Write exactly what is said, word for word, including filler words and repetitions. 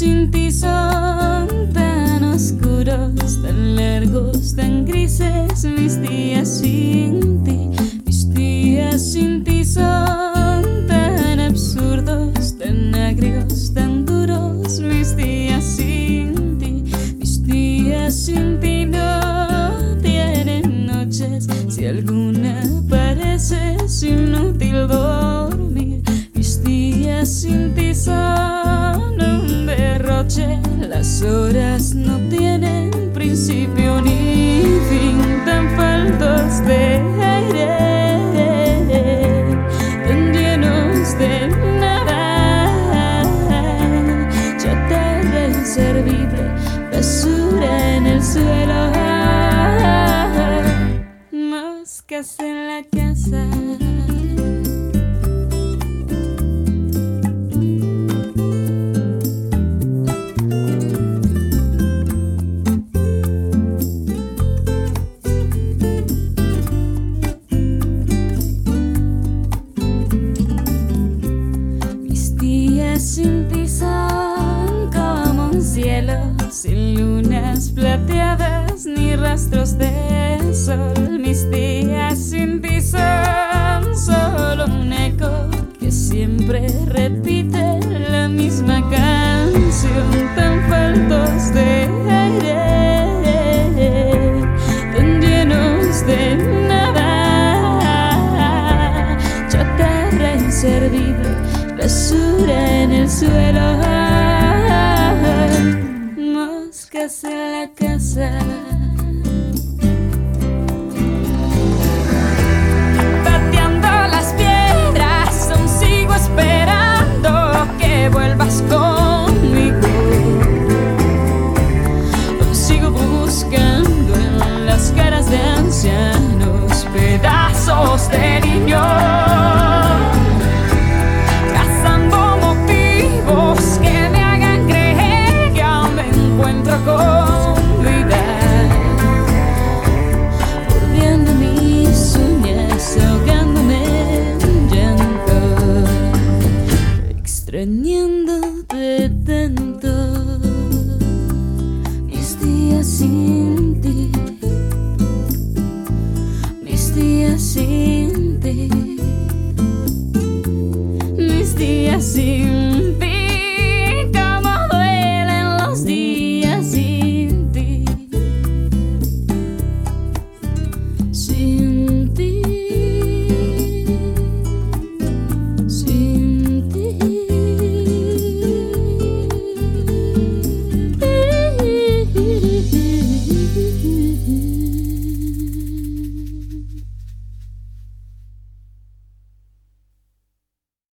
sin ti son tan oscuros, tan largos, tan grises. Mis días sin ti, mis días sin ti son tan absurdos, tan agrios, tan duros. Mis días sin ti, mis días sin ti no tienen noches. Si alguna parece es inútil dormir. Mis días sin ti son un derroche. Las horas no tienen principio ni fin, tan faltos de aire, tan llenos de nada. Chatarra inservible, basura en el suelo, moscas en la casa. Sin ti son como un cielo sin lunas plateadas ni rastros de sol. Mis días sin ti son solo un eco que siempre repite la misma canción, tan faltos de aire, tan llenos de nada. Chatarra inservible, basura en el suelo, moscas en la casa. Pateando las piedras, aún sigo esperando que vuelvas conmigo. Aún sigo buscando en las caras de ancianos pedazos de niños, que me hagan creer que aún me encuentro con vida, mordiendo mis uñas, ahogándome en llanto, extrañándote tanto. Mis días sin